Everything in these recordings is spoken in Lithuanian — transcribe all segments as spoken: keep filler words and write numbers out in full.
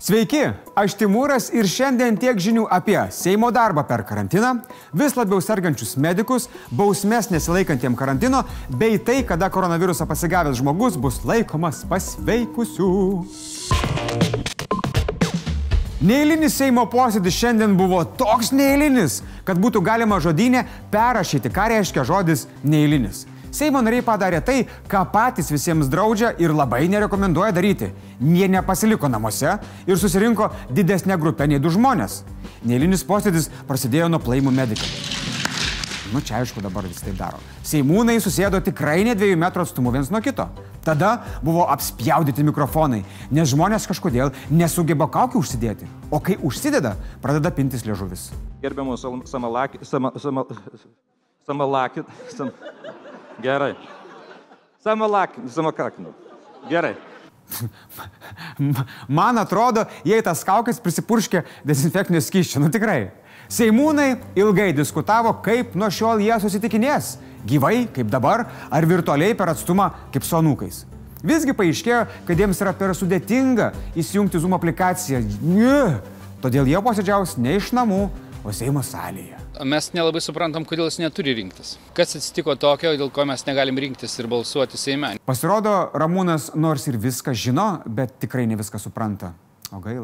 Sveiki, aš Timūras ir šiandien tiek žinių apie Seimo darbą per karantiną, vis labiau sergančius medikus, bausmes nesilaikantiem karantino, bei tai, kada koronavirusą pasigavęs žmogus bus laikomas pasveikusiu. Neeilinis Seimo posėdis šiandien buvo toks neeilinis, kad būtų galima žodyne perrašyti, ką reiškia žodis neeilinis. Seimo nariai padarė tai, ką patys visiems draudžia ir labai nerekomenduoja daryti. Jie nepasiliko namuose ir susirinko didesnė grupė nei du žmonės. Neeilinis posėdis prasidėjo nuo plojimų medikų. Nu čia aišku dabar vis taip daro. Seimūnai susėdo tikrai ne dviejų metrų atstumu viens nuo kito. Tada buvo apspjaudyti mikrofonai, nes žmonės kažkodėl nesugeba kaukių užsidėti. O kai užsideda, pradeda pintis liežuvis. Gerbiamų samalakį... Sama, sama, samalakį... Sam, gerai. Samalakį... Samakakinu. Gerai. Man atrodo, jei tas kaukės prisipurškė dezinfekcinio skysčio. Nu tikrai. Seimūnai ilgai diskutavo, kaip nuo šiol jie susitikinės. Gyvai, kaip dabar, ar virtualiai per atstumą, kaip su anūkais. Visgi paaiškėjo, kad jiems yra per sudėtinga įsijungti Zoom aplikaciją. Ne. Todėl jie posėdžiaus ne iš namų, o Seimo salėje. Mes nelabai suprantam, kodėl jis neturi rinktis. Kas atsitiko tokio, dėl ko mes negalim rinktis ir balsuoti Seime. Pasirodo, Ramūnas nors ir viską žino, bet tikrai ne viską supranta. O gaila.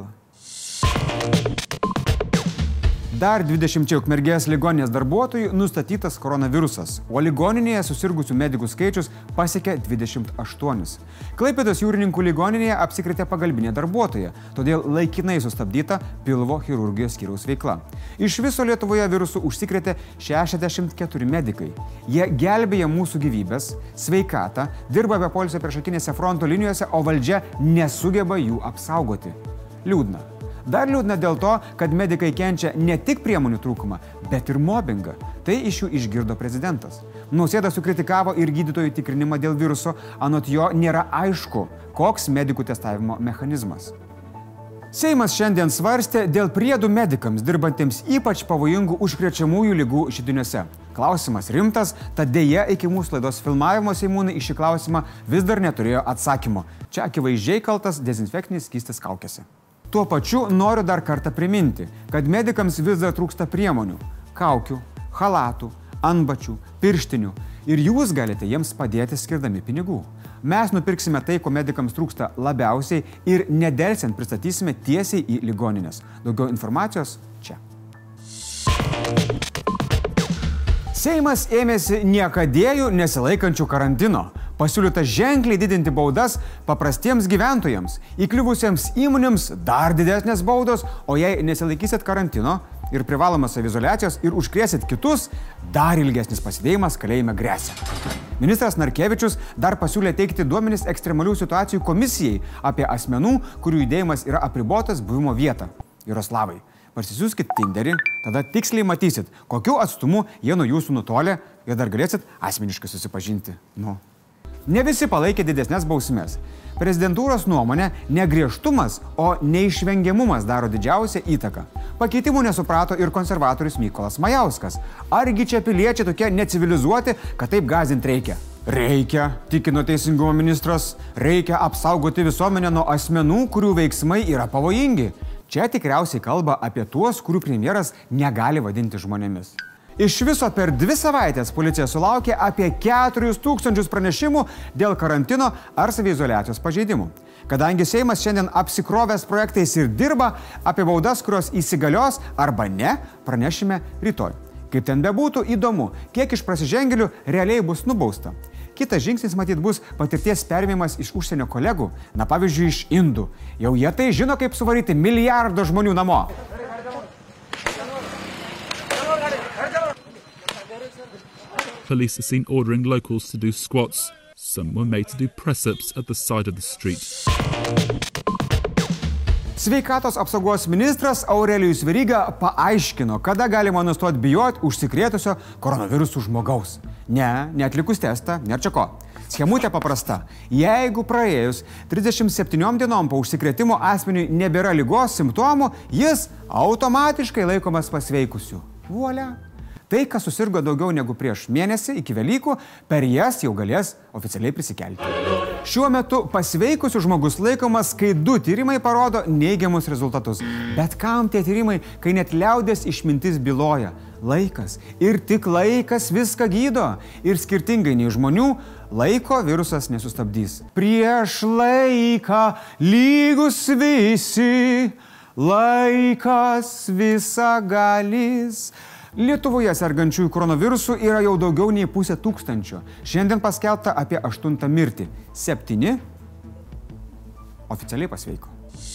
Dar dvidešimčiai Ukmergės ligoninės darbuotojų nustatytas koronavirusas, o ligoninėje susirgusių medikų skaičius pasiekė dvidešimt aštuonis. Klaipėdos jūrininkų ligoninėje apsikrėtė pagalbinė darbuotoja, todėl laikinai sustabdyta pilvo chirurgijos skyriaus veikla. Iš viso Lietuvoje virusų užsikrėtė šešiasdešimt keturi medikai. Jie gelbėja mūsų gyvybės, sveikatą, dirba be poilsio priešakinėse fronto linijose, o valdžia nesugeba jų apsaugoti. Liūdna. Dar liūdna dėl to, kad medikai kenčia ne tik priemonių trūkumą, bet ir mobbingą. Tai iš jų išgirdo prezidentas. Nausėda sukritikavo ir gydytojų tikrinimą dėl viruso, anot jo nėra aišku, koks medikų testavimo mechanizmas. Seimas šiandien svarstė dėl priedų medikams, dirbantiems ypač pavojingų užkrečiamųjų ligų židiniuose. Klausimas rimtas, tad dėja iki mūsų laidos filmavimo seimūnai į šį klausimą vis dar neturėjo atsakymo. Čia akivaizdžiai kaltas dezinfekcinis skystis kaukėse. Tuo pačiu noriu dar kartą priminti, kad medikams vis dar trūksta priemonių – kaukių, chalatų, antbačių, pirštinių ir jūs galite jiems padėti skirdami pinigų. Mes nupirksime tai, ko medikams trūksta labiausiai ir nedelsiant pristatysime tiesiai į ligonines. Daugiau informacijos čia. Seimas ėmėsi niekadėjų nesilaikančių karantino. Pasiūlyta ženkliai didinti baudas paprastiems gyventojams, įkliuvusiems įmonėms dar didesnės baudos, o jei nesilaikysit karantino ir privalomas saviizoliacijos ir užkrėsit kitus, dar ilgesnis pasidėjimas kalėjime gresia. Ministras Narkevičius dar pasiūlė teikti duomenis ekstremalių situacijų komisijai apie asmenų, kurių judėjimas yra apribotas buvimo vietą. Jaroslavai, parsisiųskit Tinderį, tada tiksliai matysit, kokiu atstumu jie nuo jūsų nutolė ir dar galėsit asmeniškai susipažinti. Nu. Ne visi palaikė didesnės bausmės. Prezidentūros nuomonė ne griežtumas, o neišvengiamumas daro didžiausią įtaką. Pakeitimų nesuprato ir konservatorius Mykolas Majauskas. Argi čia piliečiai tokie necivilizuoti, kad taip gąsdinti reikia? Reikia, tikino teisingumo ministras, reikia apsaugoti visuomenę nuo asmenų, kurių veiksmai yra pavojingi. Čia tikriausiai kalba apie tuos, kurių premjeras negali vadinti žmonėmis. Iš viso per dvi savaitės policija sulaukė apie keturis tūkstančius pranešimų dėl karantino ar saviizoliacijos pažeidimų. Kadangi Seimas šiandien apsikrovęs projektais ir dirba, apie baudas, kurios įsigalios arba ne, pranešime rytoj. Kaip ten bebūtų, įdomu, kiek iš prasižengėlių realiai bus nubausta. Kitas žingsnis matyt bus patirties perėmimas iš užsienio kolegų, na pavyzdžiui iš indų. Jau jie tai žino, kaip suvaryti milijardo žmonių namo. Police are seen ordering locals to do squats. Some were made to do press-ups at the side of the street. Sveikatos apsaugos ministras Aurelijus Veryga paaiškino, kada galima nustoti bijoti užsikrėtusio koronavirusų žmogaus. Ne, neatlikus testą, nėra čia ko. Schemutė paprasta. Jeigu praėjus trisdešimt septyniom dienom po užsikrėtimo asmeniui nebėra ligos simptomų, jis automatiškai laikomas pasveikusiu. Vuolia. Tai, kas susirgo daugiau negu prieš mėnesį iki Velykų, per jas jau galės oficialiai prisikelti. Šiuo metu pasveikusių žmogus laikomas, kai du tyrimai parodo neigiamus rezultatus. Bet kam tie tyrimai, kai net liaudės išmintis byloja? Laikas. Ir tik laikas viską gydo. Ir skirtingai nei žmonių, laiko virusas nesustabdys. Prieš laiką lygus visi, laikas visagalis. Lietuvoje sergančiųjų koronavirusų yra jau daugiau nei pusė tūkstančio. Šiandien paskelbta apie aštuntą mirtį. Septyni oficialiai pasveiko.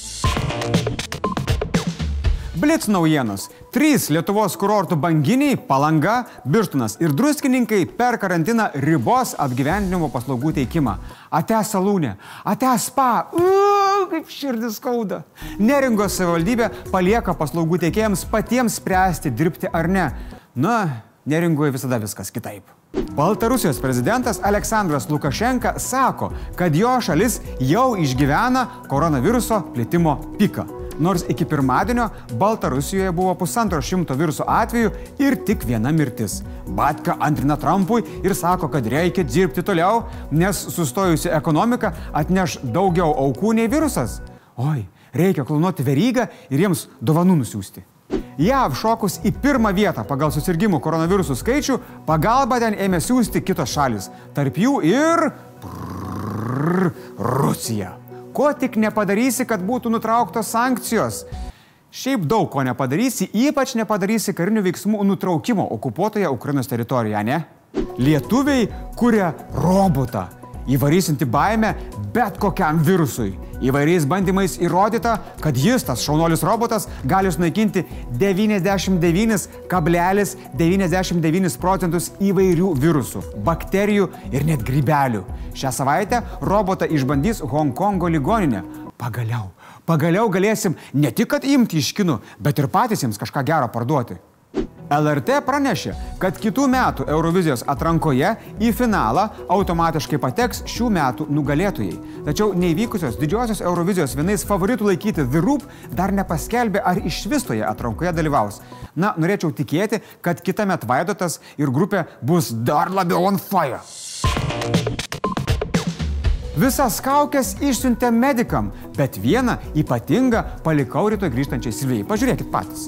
Blitz naujienos. Trys Lietuvos kurortų banginiai, Palanga, Birštonas ir Druskininkai per karantiną ribos apgyvendinimo paslaugų teikimą. Ate salūnė, ate spa, uuu, kaip širdis skauda. Neringos savivaldybė palieka paslaugų teikėjams patiems spręsti, dirbti ar ne. Na, Neringoje visada viskas kitaip. Baltarusijos prezidentas Aleksandras Lukašenka sako, kad jo šalis jau išgyvena koronaviruso plitimo piką. Nors iki pirmadienio Baltarusijoje buvo pusantro šimto viruso atvejų ir tik viena mirtis. Batka antrina Trumpui ir sako, kad reikia dirbti toliau, nes sustojusi ekonomika atneš daugiau aukų nei virusas. Oi, reikia klonuoti Verygą ir jiems dovanų nusiųsti. J A V šokus į pirmą vietą pagal susirgimų koronavirusų skaičių, pagalbą ten ėmė siųsti kitos šalis. Tarp jų ir prrrr, Rusija. Ko tik nepadarysi, kad būtų nutrauktos sankcijos. Šiaip daug ko nepadarysi, ypač nepadarysi karinių veiksmų nutraukimo okupuotoje Ukrainos teritorijoje, ne? Lietuviai kuria robotą, įvarysinti baimę bet kokiam virusui. Įvairiais bandymais įrodyta, kad jis, tas šaunuolis robotas, gali sunaikinti devyniasdešimt devynis kablelis devyniasdešimt devynis procentus įvairių virusų, bakterijų ir net grybelių. Šią savaitę robotą išbandys Honkongo ligoninė. Pagaliau, pagaliau galėsim ne tik kad imti iš kinų, bet ir patys jiems kažką gero parduoti. L R T pranešė, kad kitų metų Eurovizijos atrankoje į finalą automatiškai pateks šių metų nugalėtojai. Tačiau neįvykusios didžiosios Eurovizijos vienais favoritų laikyti The Roop dar nepaskelbė, ar iš vis toje atrankoje dalyvaus. Na, norėčiau tikėti, kad kitąmet Vaidotas ir grupė bus dar labiau on fire. Visas kaukes išsiuntė medikam, bet vieną ypatingą palikau rytoj grįžtančiai Silvijai. Pažiūrėkit patys.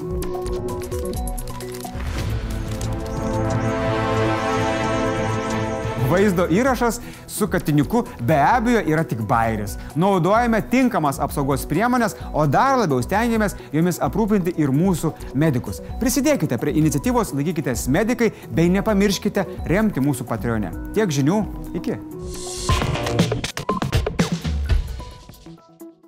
Vaizdo įrašas su katiniuku be abejo yra tik bairis. Naudojame tinkamas apsaugos priemonės, o dar labiau stengiamės jomis aprūpinti ir mūsų medikus. Prisidėkite prie iniciatyvos, laikykitės medikai, bei nepamirškite remti mūsų Patreone. Tiek žinių, iki.